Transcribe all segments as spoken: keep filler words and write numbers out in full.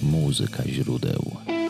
Muzyka źródeł.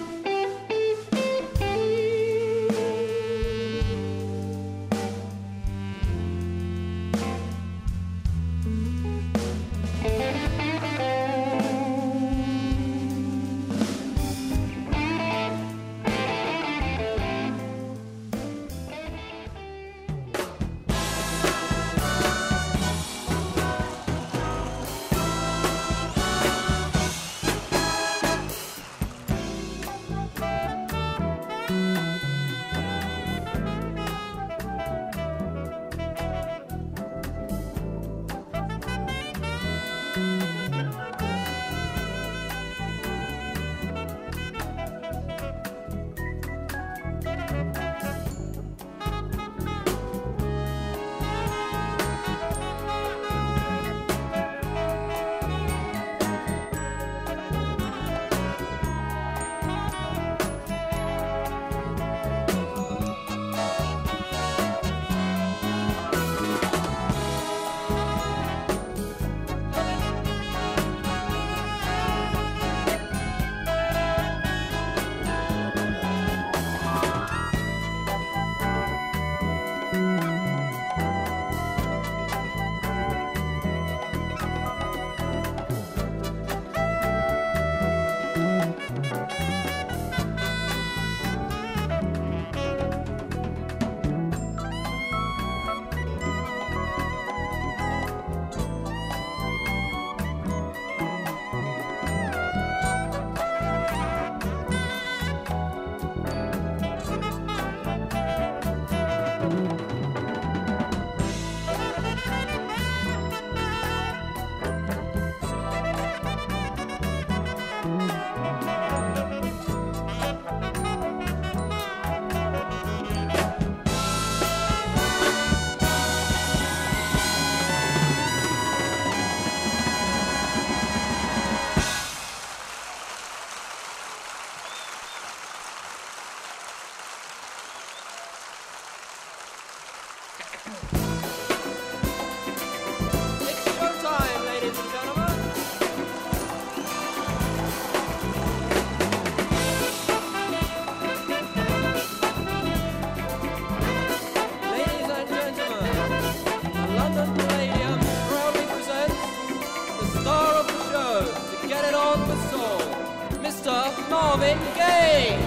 Marvin Gaye.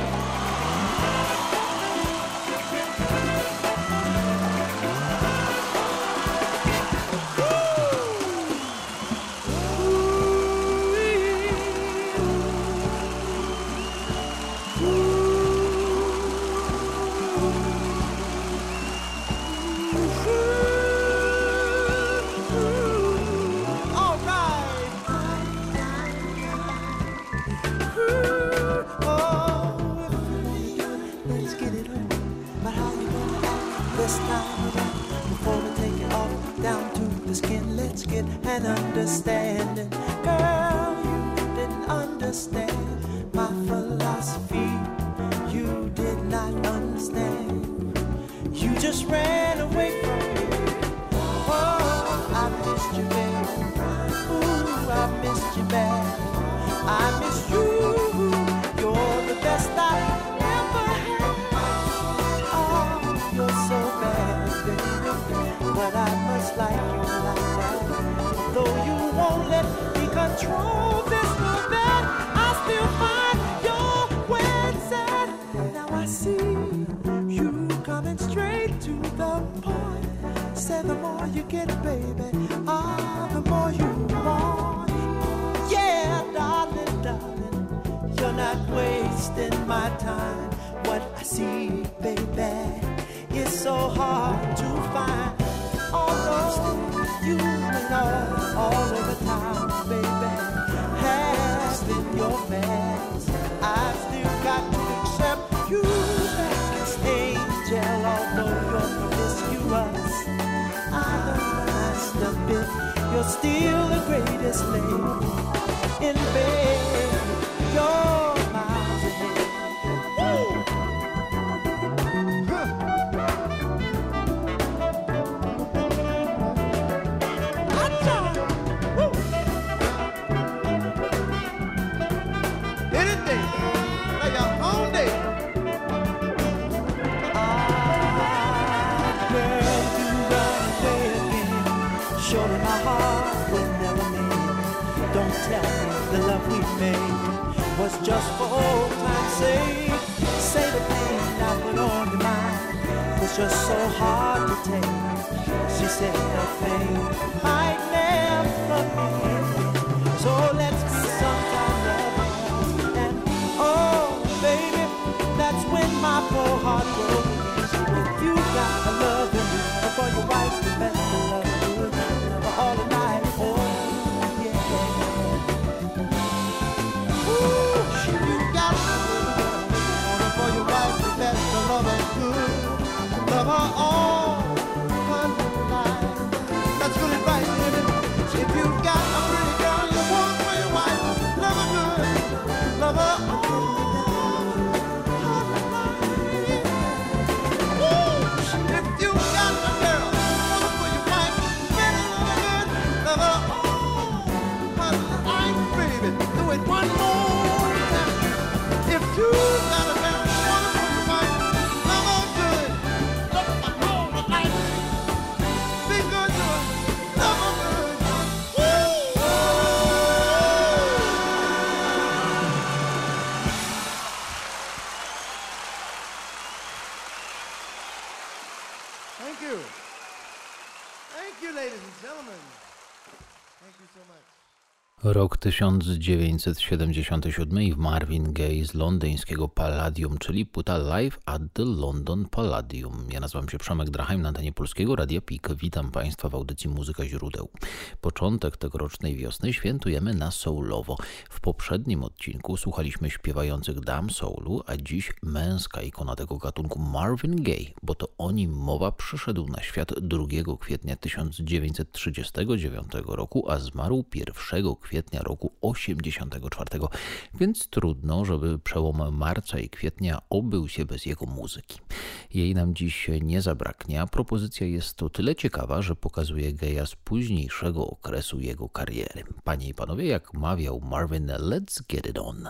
And understanding, girl, you didn't understand my philosophy. You did not understand. You just ran away from me. Oh, I missed you, baby. Ooh, I missed you bad. I miss you. You're the best I ever had. Oh, you're so bad, baby. But I must like you like that. Though you won't let me control this or that, I still find your ways at. Now I see you coming straight to the point. Say the more you get, baby, ah, the more you want. Yeah, darling, darling, you're not wasting my time. What I see, baby, is so hard to find. Although you and all, all over town, baby, has been your best. I still got to accept you as angel, although you're promiscuous. I don't mind a bit, you're still the greatest lady in bed. You're miles ahead. Woo! surely my heart will never leave. Don't tell me the love we made was just for old time's sake. Say the pain I put on your mind was just so hard to take. She said the pain might never end. So let's be sometime lovers. And oh baby, that's when my poor heart broke. If you got a love in me for your wife, you better love her good, love her all the night. Oh yeah. Ooh, if you got a love for your wife, you better love her good, love her all the night. That's good advice, baby. If you got a pretty girl you want for your wife, love her good, love her all. One more time. If you got a man, one for your wife, love her good, love her all the night. Be good to her, love her good. Woo! Thank you. Thank you, ladies and gentlemen. Thank you so much. Rok tysiąc dziewięćset siedemdziesiąty siódmy i Marvin Gaye z londyńskiego Palladium, czyli płyta Live at the London Palladium. Ja nazywam się Przemek Drachheim, na antenie Polskiego Radia P I K. Witam Państwa w audycji Muzyka Źródeł. Początek tegorocznej wiosny świętujemy na soulowo. W poprzednim odcinku słuchaliśmy śpiewających dam soulu, a dziś męska ikona tego gatunku Marvin Gaye, bo to o nim mowa, przyszedł na świat drugiego kwietnia tysiąc dziewięćset trzydziestego dziewiątego roku, a zmarł pierwszego kwietnia roku osiemdziesiątego czwartego, więc trudno, żeby przełom marca i kwietnia obył się bez jego muzyki. Jej nam dziś nie zabraknie, a propozycja jest to tyle ciekawa, że pokazuje Gaye'a z późniejszego okresu jego kariery. Panie i panowie, jak mawiał Marvin, let's get it on.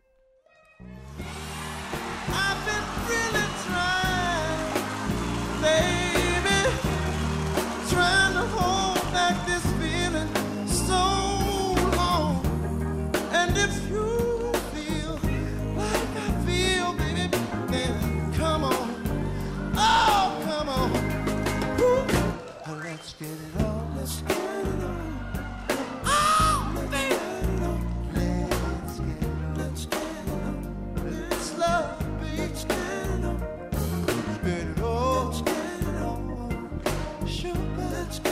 I've been really trying, baby, trying to hold back this feeling so. And if you feel like I feel, baby, then come on, oh, come on. Woo. Let's get it on, let's get it on. Oh, baby, let's get it on, let's get it on. It's love, baby, let's get it on. Let's get it on, let's get it on. Sure, let's get it on.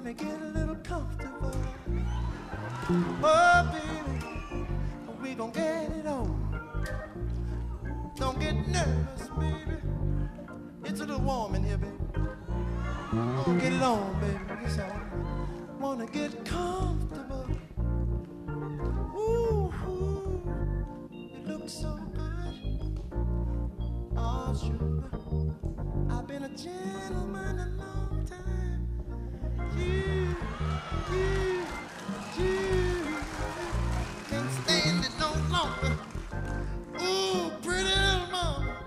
me get a little comfortable. Oh, baby, we gon' get it on. Don't get nervous, baby. It's a little warm in here, baby. Oh, get it on, baby. That's all. Wanna get comfortable. Ooh, ooh, you look so good. Oh, sugar, I've been a gentleman a long time. You, you, you can't stand it no longer. Ooh, pretty little mama.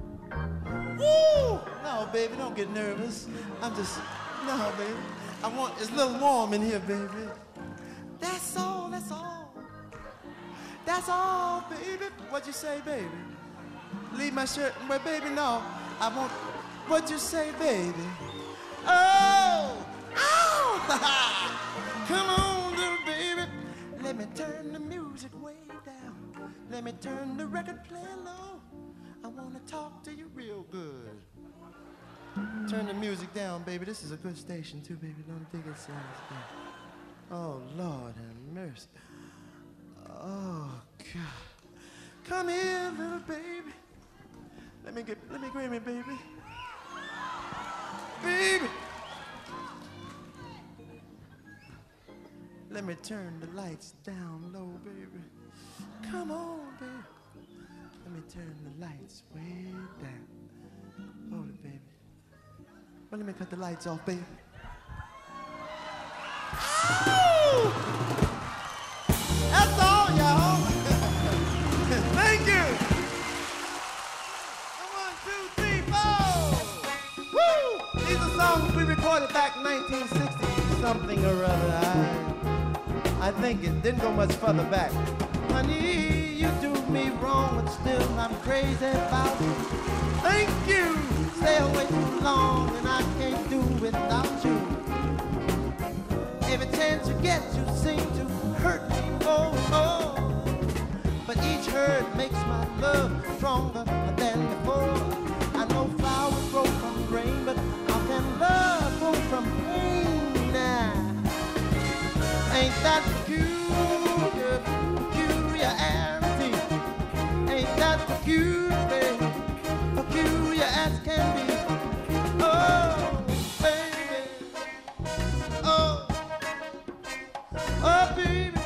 Woo! No, baby, don't get nervous. I'm just, no, baby. I want, it's a little warm in here, baby. That's all, that's all. That's all, baby. What'd you say, baby? Leave my shirt, well, baby, no. I want, what'd you say, baby? Oh! Ow! Come on, little baby. Let me turn the music way down. Let me turn the record play low. I wanna talk to you real good. Turn the music down, baby. This is a good station, too, baby. Don't think it sounds good. Oh, Lord have mercy. Oh, God. Come here, little baby. Let me get, let me grab me, baby. Baby. Let me turn the lights down low, baby. Come on, baby. Let me turn the lights way down. Hold it, baby. Well, let me cut the lights off, baby. Ow! That's all, y'all. Thank you. One, two, three, four. Woo! These are songs we recorded back in nineteen sixty something or other. I, I think it didn't go much further back. Honey, you do me wrong, but still I'm crazy about you. Thank you. Stay away too long, and I can't do without you. Every chance you get, you seem to hurt me more, more. But each hurt makes my love stronger than before. I know flowers grow from rain, but how can love grow from pain now? Ain't that peculiar, peculiarity? Ain't that peculiar, baby? Peculiar as can be. Oh, baby. Oh, oh, baby.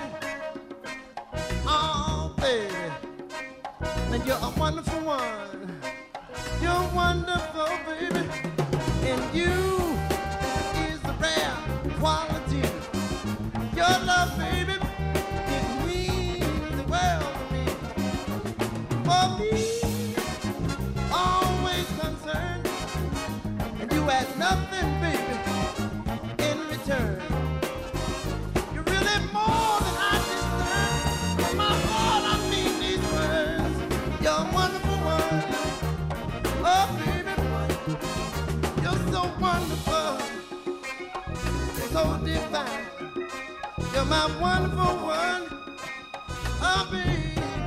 Oh, baby. And you're a wonderful one. You're wonderful, baby. And you is the rare quality. Your love, baby, it means the world to me. For me, always concerned, and you ask nothing, baby, in return. You're really more than I deserve. In my heart, I mean these words. You're a wonderful one. Oh, baby, you're so wonderful, so divine. You're my wonderful one. Oh, baby.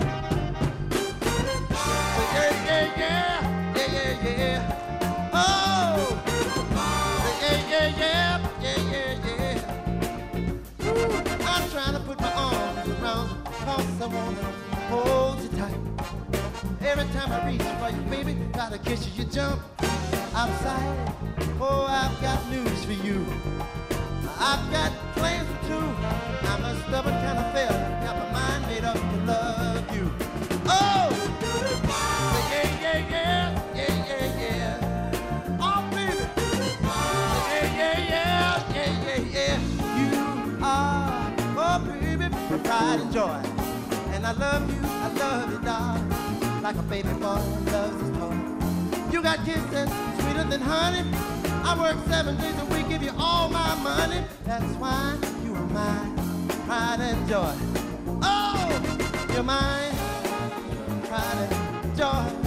Yeah, yeah, yeah, yeah, yeah, yeah. Oh, yeah, yeah, yeah, yeah, yeah, yeah. Ooh, I'm trying to put my arms around you, cause I wanna hold you tight. Every time I reach for you, baby, gotta kiss you, you jump outside. Oh, I've got news for you. I've got plans for two. I'm a stubborn kind of fella, got my mind made up to love you. Oh! Yeah, yeah, yeah, yeah, yeah, yeah. Oh, baby. Yeah, yeah, yeah, yeah, yeah, yeah. You are, oh, baby, my pride and joy. And I love you, I love you, darling, like a baby boy loves his toy. You got kisses sweeter than honey. I work seven days a week, give you all my money. That's why you are mine, pride and joy. Oh, you're mine, pride and joy.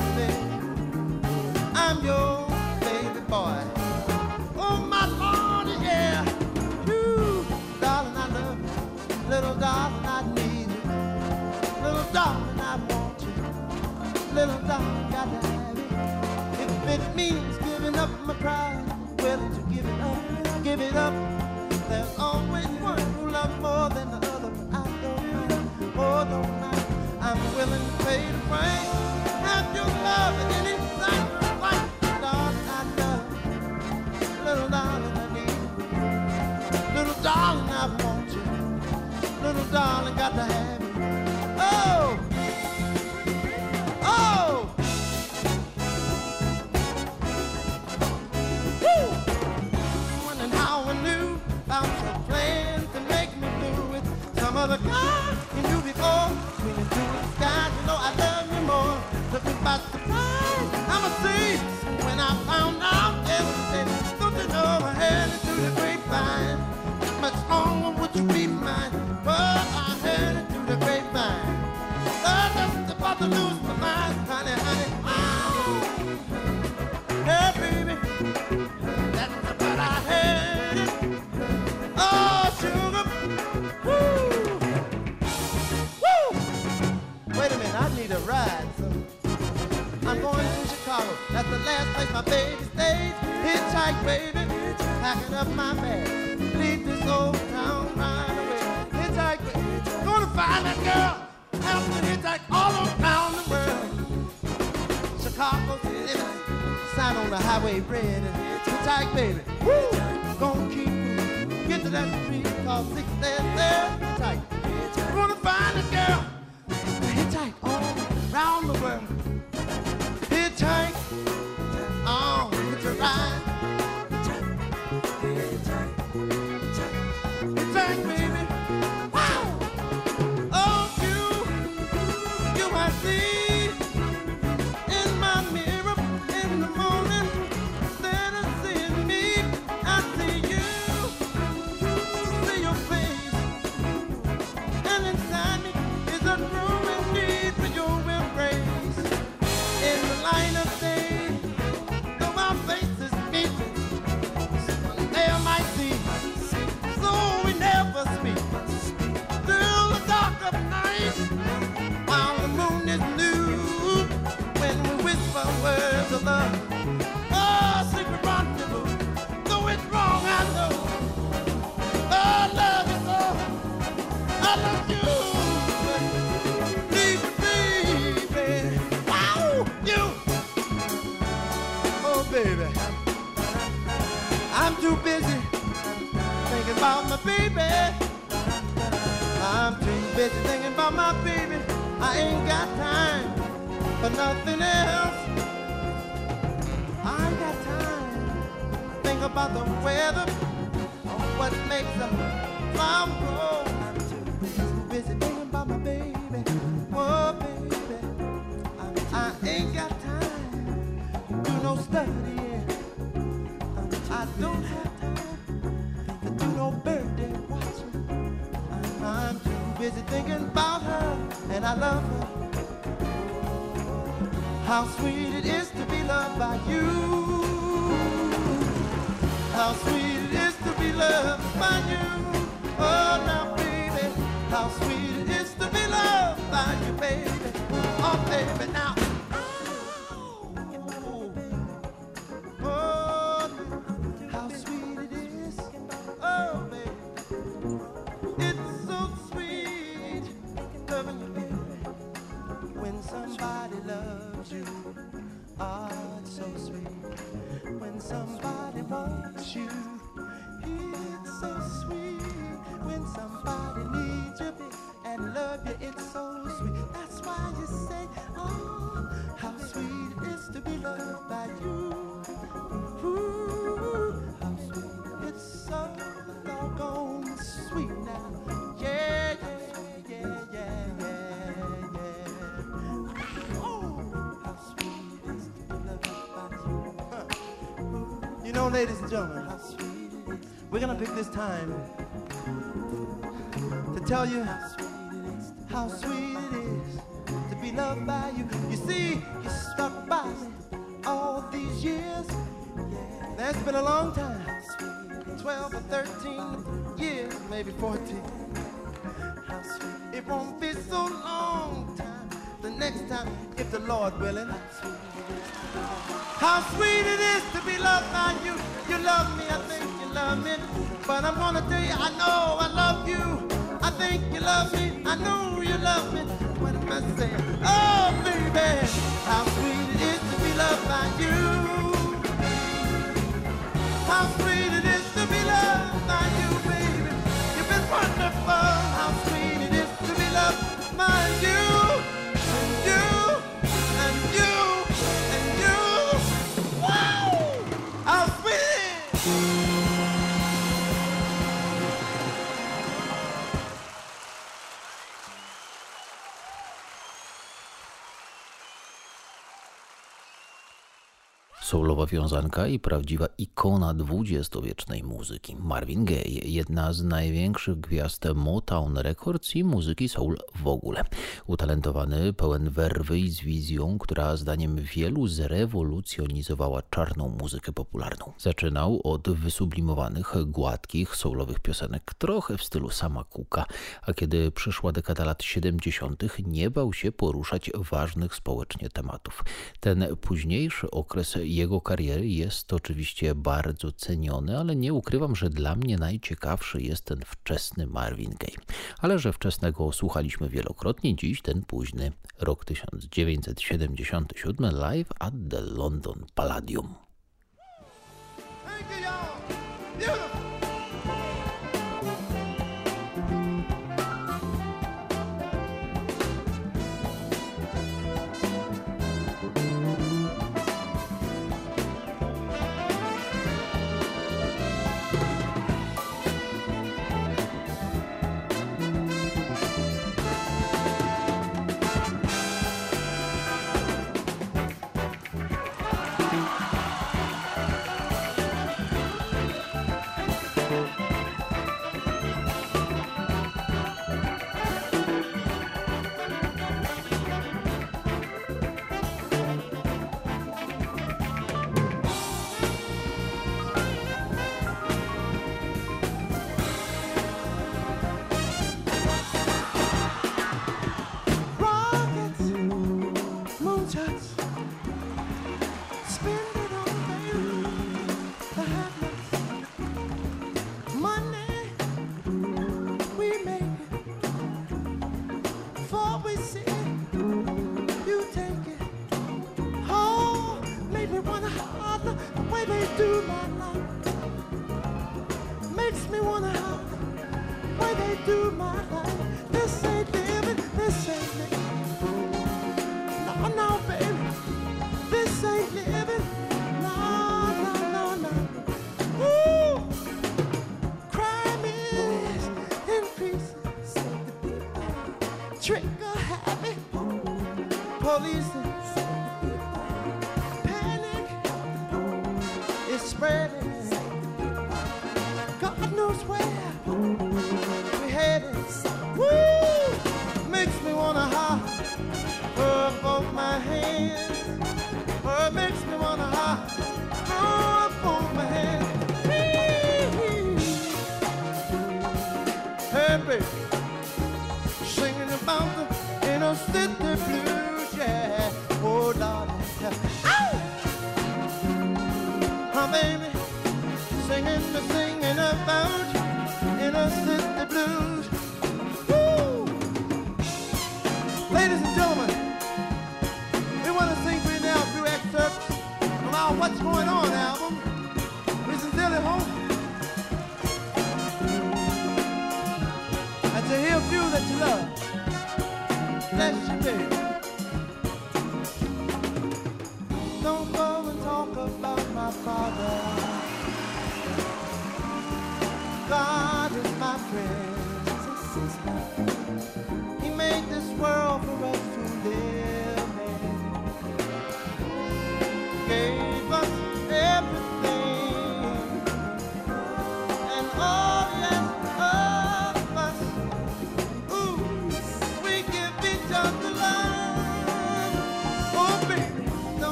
I'm your baby boy. Oh, my Lord, yeah. Woo, darling, I love you. Little darling, I need you. Little darling, I want you. Little darling, gotta have you. If it means giving up my pride, willing to give it up, give it up. willing to pay the price. Have your love and any sacrifice. Darling, I love you. Little darling, I need you. Little darling, I want you. Little darling, got to have you. Oh! Oh! Woo! Wondering how I knew about your plans to make me do it. Some other guy you knew before. When you do it, guys, you know I love you more. Took me by surprise. I'ma see when I found out everything. Don't you know I heard it through the grapevine? Much longer would you be mine? But I heard it through the grapevine. I'm just about to lose my mind, honey, honey. Oh, hey, baby, that's what I heard it. Oh, sugar, woo, woo. Wait a minute, I need a ride. So I'm going to Chicago. That's the last place my baby stays. Hitchhike, baby, packing up my bag. Leave this old town right away. Hitchhike, baby, gonna find that girl. Have to hitchhike all around the world. Chicago's living, sign on the highway red. Hitchhike, baby, woo, gonna keep moving. Get to that street called six there, there. Hitchhike, gonna find a girl. Hitchhike all around the world. Hitchhike, oh, it's a ride. Hitchhike, baby, wow. Oh, you, you I see in my mirror in the morning. Instead of seeing me, I see you, see your face. And inside me is a growing need for your embrace. In the light of day, though our faces meet, they might see, so we never speak. Through the dark of night, while the moon is new, when we whisper words of love, oh, secret rendezvous. Though it's wrong, I know. Oh, I love you so. I love you. Baby, baby. Wow, you. Oh, baby. I'm too busy thinking about my baby. I'm too busy thinking about my baby. I ain't got time for nothing else. I ain't got time to think about the weather or what makes a flower grow. I'm too busy thinking about my baby. Oh, baby, I ain't got time to do no studying. I don't have time to do no birthday watching. I'm too busy thinking about her, and I love her. How sweet it is to be loved by you. How sweet it is to be loved by you. Oh, now, baby, how sweet it is to be loved by you, baby. Oh, baby, now. Oh, how sweet it is. Oh, baby. It's so sweet loving you, baby. When somebody loves you, ah, it's so sweet. When somebody wants you, it's so sweet. When somebody needs you and love you, it's so sweet. That's why you say, oh, how sweet it is to be loved by you. Ooh, how sweet. It's so doggone sweet now. Yeah, yeah, yeah, yeah, yeah, yeah. Oh, how sweet it is to be loved by you. Huh. You know, ladies and gentlemen, how sweet it is. We're gonna pick this time to tell you how sweet it is to be loved by you. You see, you stuck by me all these years. That's been a long time. twelve or thirteen years, maybe fourteen. It won't be so long time. The next time, if the Lord willing. How sweet it is to be loved by you. You love me, I think you love me. But I'm gonna tell you, I know I love you. I think you love me, I know you love me. What am I say, oh baby, how sweet it is to be loved by you. How sweet it is to be loved by you, baby. You've been wonderful. How sweet it is to be loved by you, and you, and you, and you. Wow! How sweet it is. Soulowa wiązanka i prawdziwa ikona dwudziestowiecznej muzyki. Marvin Gaye, jedna z największych gwiazd Motown Records i muzyki soul w ogóle. Utalentowany, pełen werwy i z wizją, która zdaniem wielu zrewolucjonizowała czarną muzykę popularną. Zaczynał od wysublimowanych, gładkich, soulowych piosenek, trochę w stylu Sama Cooka, a kiedy przyszła dekada lat siedemdziesiątych, nie bał się poruszać ważnych społecznie tematów. Ten późniejszy okres jego kariery jest oczywiście bardzo ceniony, ale nie ukrywam, że dla mnie najciekawszy jest ten wczesny Marvin Gaye. Ale że wczesnego słuchaliśmy wielokrotnie, dziś ten późny, rok tysiąc dziewięćset siedemdziesiąty siódmy, live at the London Palladium.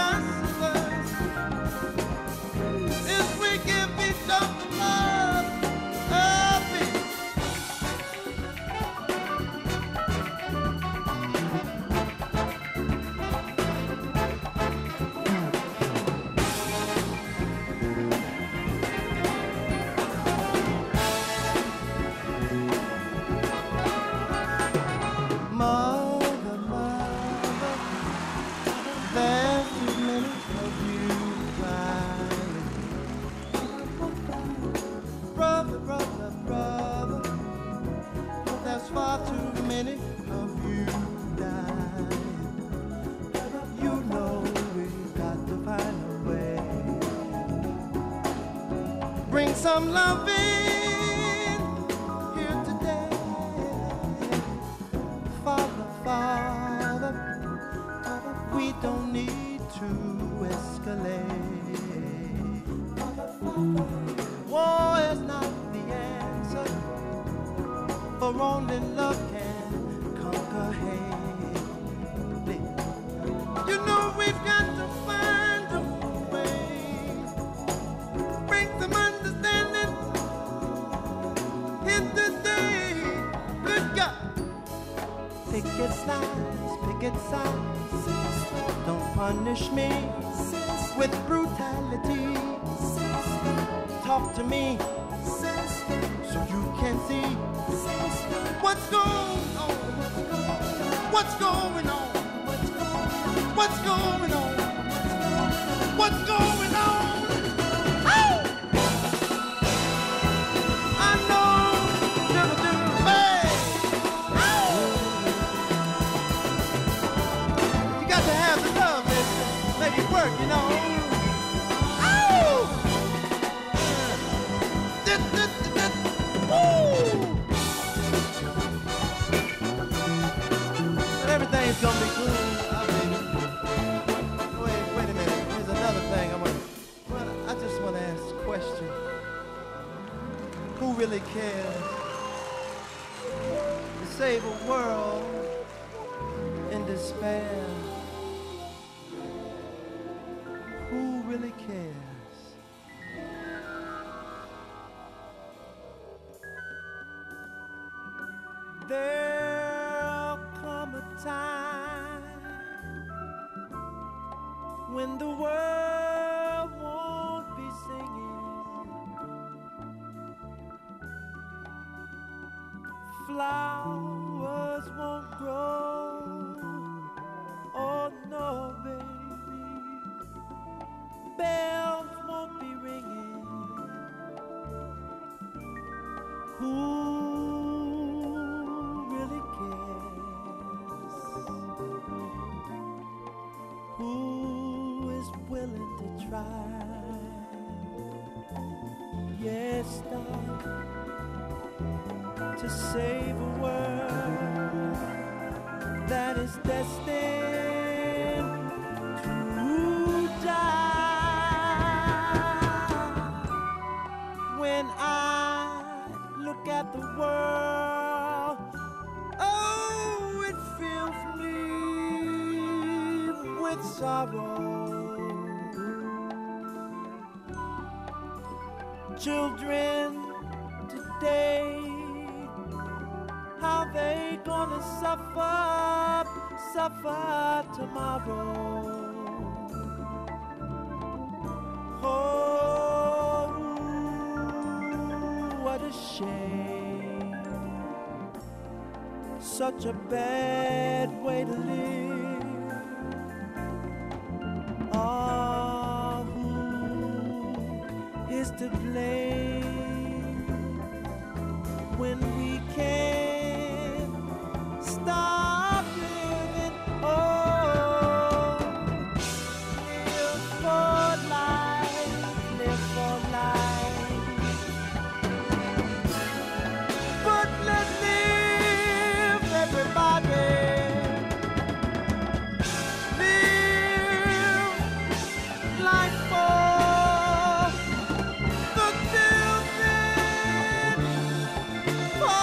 If we give each other love, bring some loving here today. Father, Father, we don't need to escalate. War is not the answer, for only love can conquer hate. You know we've got to find a way, bring some understanding in the day. Good God, picket signs, picket signs, don't punish me with brutality. Talk to me so you can see what's going on. What's going on? What's going on? What's going on? Oh! I know, never do, hey! Oh! You got to have the love, baby, make it work, you know. Everything's gonna be cool. I mean, wait, wait a minute. There's another thing I want. Well, I just want to ask a question. Who really cares to save a world in despair? Who really cares? There'll come a time when the world won't be singing, flowers won't grow, oh no baby, bells won't be ringing. Who willing to try? Yes, darling, to save a world that is destined to die. When I look at the world, oh, it fills me with sorrow. Children today, how they gonna suffer, suffer tomorrow? Oh, what a shame, such a bad way to live. Oh, who is to blame when we can't stop living? Oh, live for life, live for life, but let's live, everybody. Live like for the children, for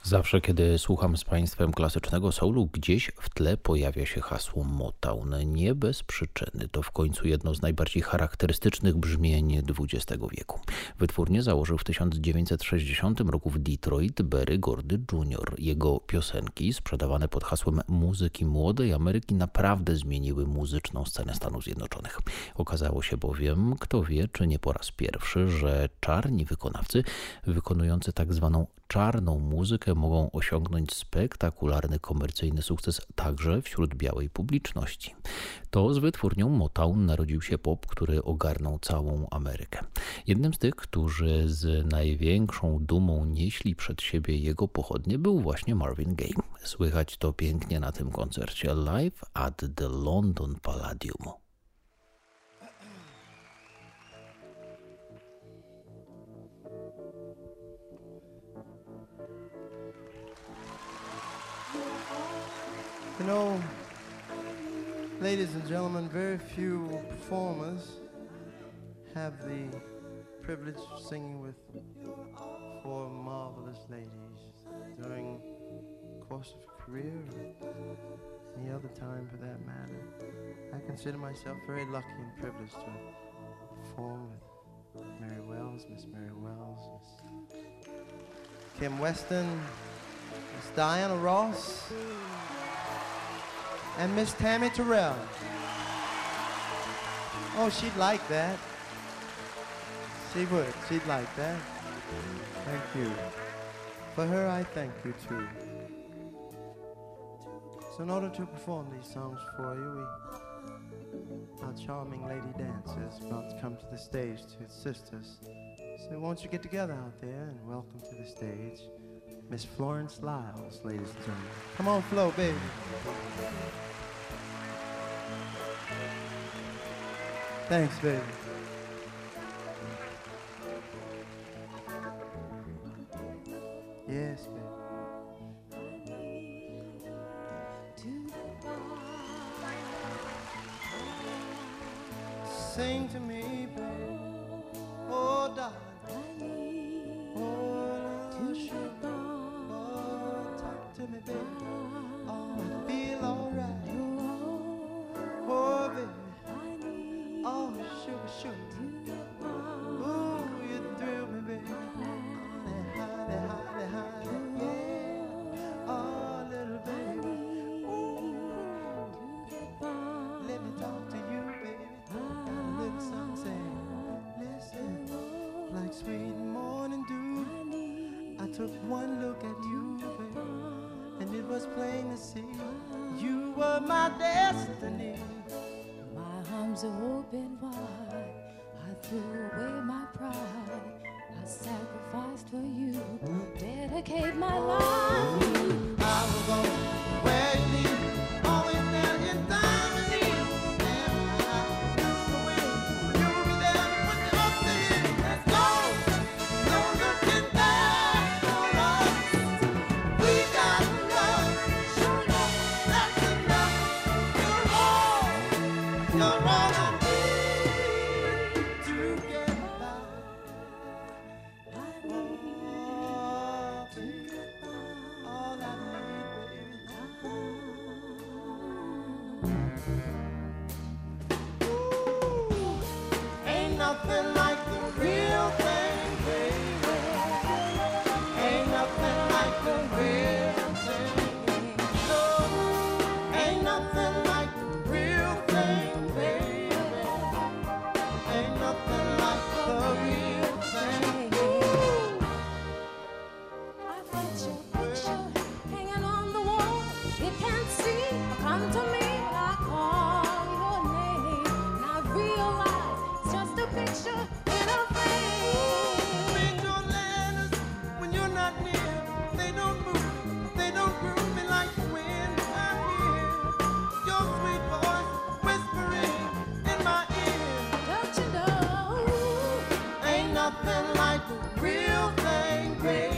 Zawsze, kiedy słucham z Państwem klasycznego soulu, gdzieś w tle pojawia się hasło Motown. Nie bez przyczyny. To w końcu jedno z najbardziej charakterystycznych brzmień dwudziestego wieku. Wytwórnię założył w tysiąc dziewięćset sześćdziesiątym roku w Detroit Berry Gordy junior Jego piosenki, sprzedawane pod hasłem muzyki młodej Ameryki, naprawdę zmieniły muzyczną scenę Stanów Zjednoczonych. Okazało się bowiem, kto wie, czy nie po raz pierwszy, że czarni wykonawcy wykonujący tak zwaną czarną muzykę mogą osiągnąć spektakularny komercyjny sukces także wśród białej publiczności. To z wytwórnią Motown narodził się pop, który ogarnął całą Amerykę. Jednym z tych, którzy z największą dumą nieśli przed siebie jego pochodnie, był właśnie Marvin Gaye. Słychać to pięknie na tym koncercie live at the London Palladium. You know, ladies and gentlemen, very few performers have the privilege of singing with four marvelous ladies during the course of a career or any other time for that matter. I consider myself very lucky and privileged to perform with Mary Wells, Miss Mary Wells, Miss Kim Weston, Miss Diana Ross, and Miss Tammy Terrell. Oh, she'd like that. She would. She'd like that. Thank you. For her, I thank you, too. So in order to perform these songs for you, we, our charming lady dancer is about to come to the stage to assist us. So won't you get together out there and welcome to the stage Miss Florence Lyles, ladies and gentlemen. Come on, Flo, baby. Thanks, baby. Yes, baby. Sing to me, baby. Oh, darling. Oh, little sugar. Oh, talk to me, baby. Oh, I feel alright. Oh, baby. Oh, sugar, sugar. Ooh, you thrill me, baby. Honey, honey, honey, yeah. Oh, little baby. Ooh. Let me talk to you, baby. A little song saying, listen, like sweet morning dew. I took one look at you, baby, and it was plain to see you were my destiny. Arms are open wide, I threw away my pride, I sacrificed for you, dedicate my life. I will go where you need, always there in time of need. And I knew the way, you'll be there when you're up to it. Let's go, no looking back for us. We got love, sure enough, that's enough. You're all, you're all.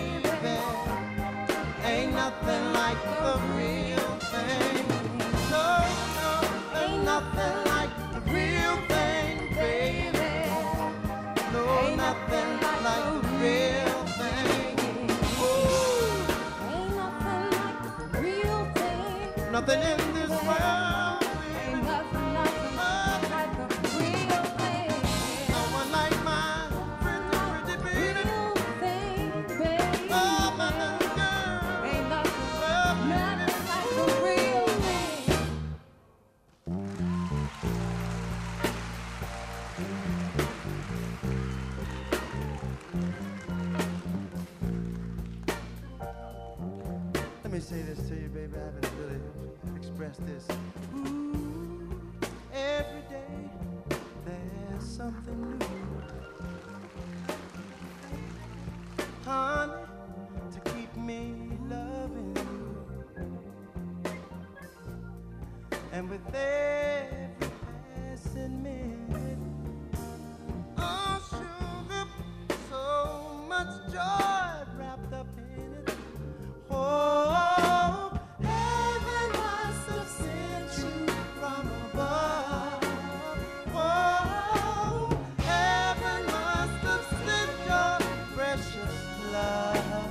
nothing like the real thing. So world, Ain't nothing, nothing like a real thing. no one like my pretty, pretty baby. Real thing, baby. Oh, my little girl. Ain't nothing, Oh, nothing like a real thing. let me say this to you, baby. I haven't really expressed this. Ooh, every day there's something new. Honey, to keep me loving you. And with every passing minute, oh, sugar, so much joy wrapped up in it. Oh, heaven must have sent you from above. Oh, heaven must have sent your precious love.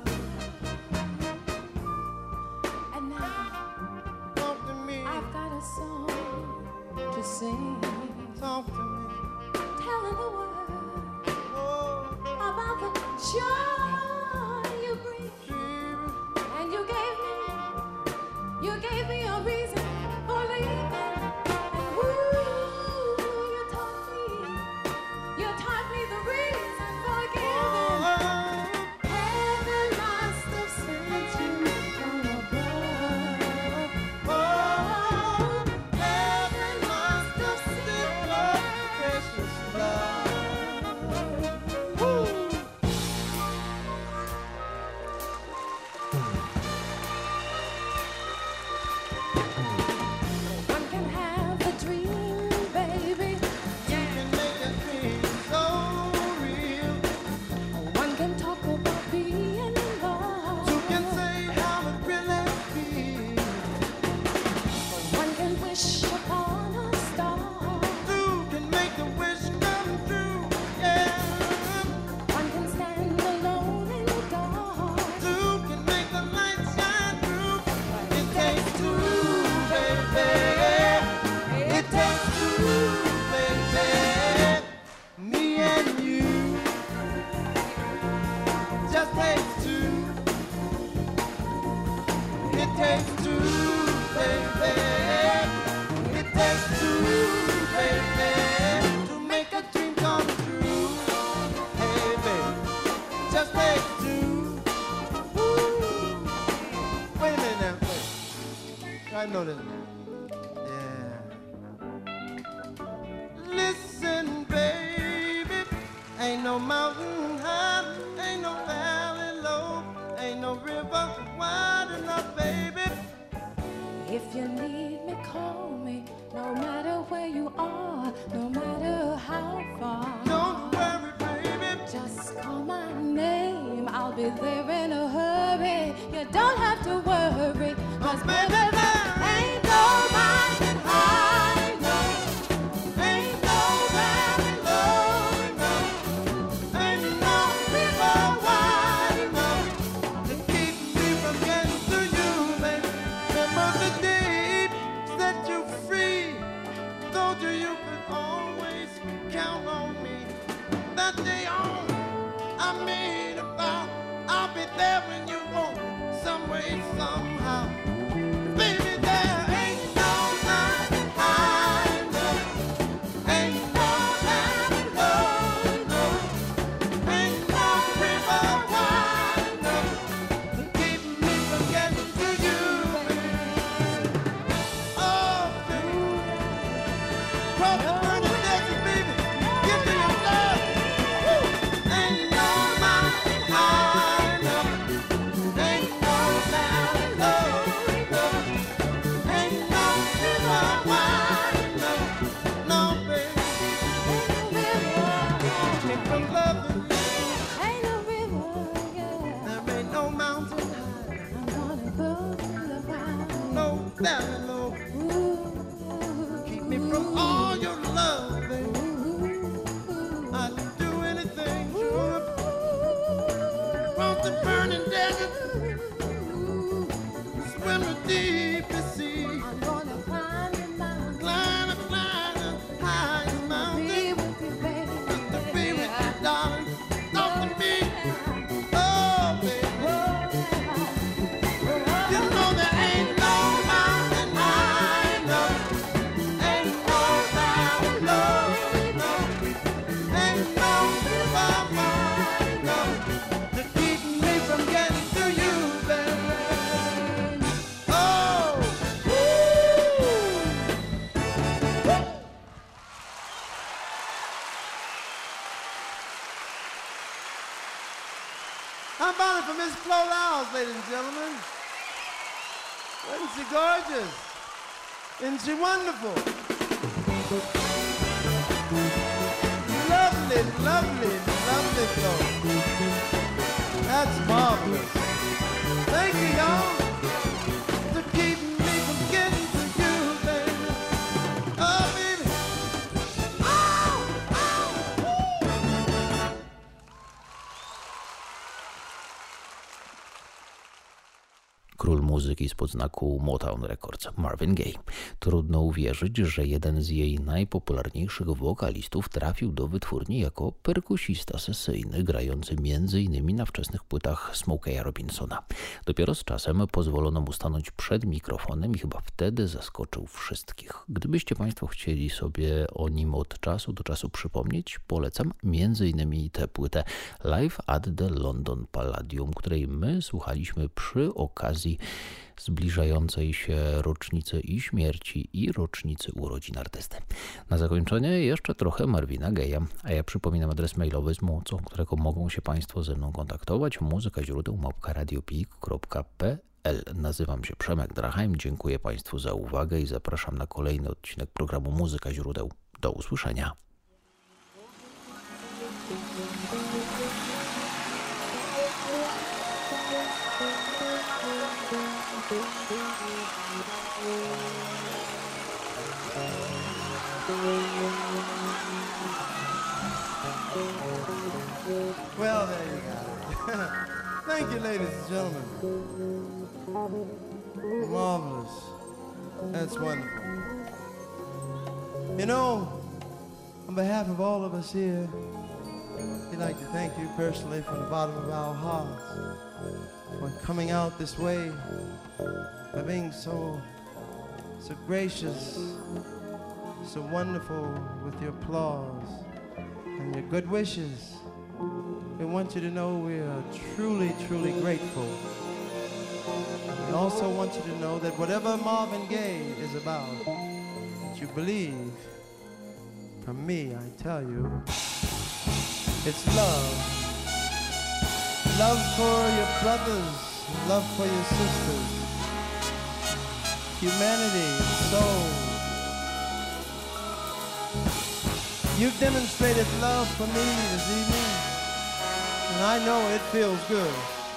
And now Talk to me, I've got a song to sing, talk to me. telling the world Oh, about the joy you bring. baby, And you gave me, you gave me a reason for leaving. And ooh, you taught me, you taught me the reason for giving. oh, Heaven must have sent you from above. oh, heaven must have sent your precious love. Woo. One can have a dream, baby. You can make a dream so real. One can talk about being in love. You can say how it really feels. One can wish upon a star. You can make the wish come true. Yeah. One can stand alone in the dark. You can make the light shine through. It takes two, baby. It takes two, baby. Me and you. Just takes two. It takes two, baby. It takes two, baby, to make a dream come true. Hey, baby, just takes two. Woo. Wait a minute now. Wait. I know this. Yeah. Listen, baby. Ain't no mountain high, ain't no valley low, ain't no river wide enough, baby. If you need me, call me. No matter where you are, no matter how far. Don't worry, baby. Just call my name. I'll be there in a hurry. You don't have to worry. Cause baby, there ain't no mountain high, no. Ain't no valley low enough, ain't no river wide enough to keep me from getting to you, baby. Remember the deep set you free. Told you you could always count on me. That day on, I made a vow. I'll be there when you want, some way, somehow. Baby, there ain't no mountain high enough, ain't no valley low enough, ain't no river wide enough to keep me from getting to you, baby. Oh, baby, cross the burning desert, baby, give me your love. Woo. Ain't no mountain high enough, ain't no valley low enough, ain't no river wide enough. No, baby, keep me from loving you. Ain't no river, yeah. There ain't no mountain high, I'm gonna go to the valley. no valley low. Ooh, Keep me from all your love. somebody for Miss Flo Lyles, ladies and gentlemen. Isn't she gorgeous? Isn't she wonderful? Lovely, lovely, lovely Flo. That's marvelous. Thank you, y'all, to keep me from getting to you, baby. Oh, baby. Oh, oh, woo. Król muzyki spod znaku Motown Records, Marvin Gaye. Trudno uwierzyć, że jeden z jej najpopularniejszych wokalistów trafił do wytwórni jako perkusista sesyjny, grający między innymi na wczesnych płytach Smokey'a Robinsona. Dopiero z czasem pozwolono mu stanąć przed mikrofonem i chyba wtedy zaskoczył wszystkich. Gdybyście Państwo chcieli sobie o nim od czasu do czasu przypomnieć, polecam między innymi tę płytę Live at the London Palladium, której my słuchaliśmy przy okazji zbliżającej się rocznicy i śmierci i rocznicy urodzin artysty. Na zakończenie jeszcze trochę Marvina Gaye'a, a ja przypominam adres mailowy, z pomocą którego mogą się Państwo ze mną kontaktować: muzyka źródeł małpka radiopik kropka p l. Nazywam się Przemek Drachheim, dziękuję Państwu za uwagę i zapraszam na kolejny odcinek programu Muzyka źródeł. Do usłyszenia. Well, there you got it. Thank you, ladies and gentlemen. Marvelous. That's wonderful. You know, on behalf of all of us here, we'd like to thank you personally from the bottom of our hearts for coming out this way, for being so, so gracious, so wonderful with your applause and your good wishes. We want you to know we are truly, truly grateful. We also want you to know that whatever Marvin Gaye is about, that you believe, from me, I tell you, it's love. Love for your brothers, love for your sisters, humanity, soul. You've demonstrated love for me this evening, and I know it feels good.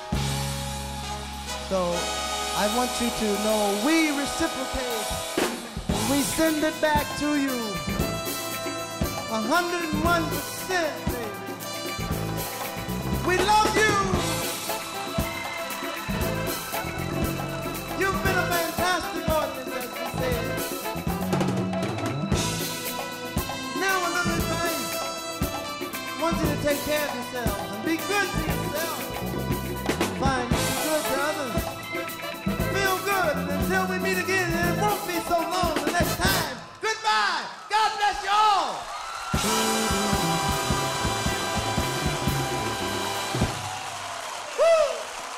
So I want you to know we reciprocate, and we send it back to you, one hundred one percent, baby. We love you. You've been a fantastic audience, as we said. Now a little advice. I want you to take care of yourselves and be good to yourself. Fine, be good to others. Feel good, and until we meet again, and it won't be so long the next time. Goodbye. God bless you all. Woo!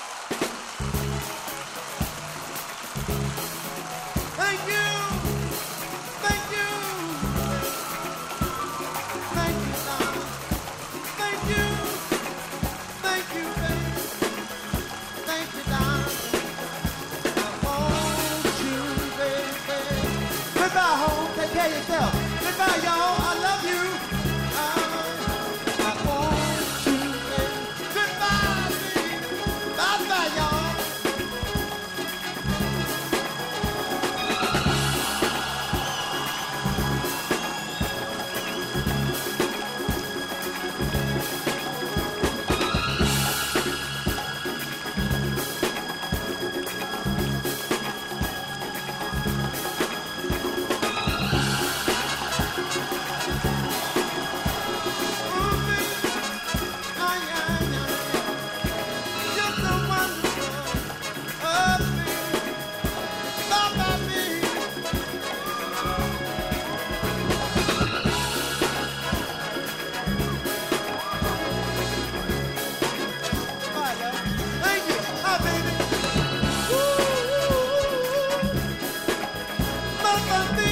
Thank you. Thank you. Thank you, Donna. Thank you. Thank you, baby. Thank you, Donna. I want you, baby. Goodbye, home. Take care of yourself. Goodbye, y'all. I love you. I, I want you, baby. Goodbye, baby. Bye-bye, y'all. Bye, baby.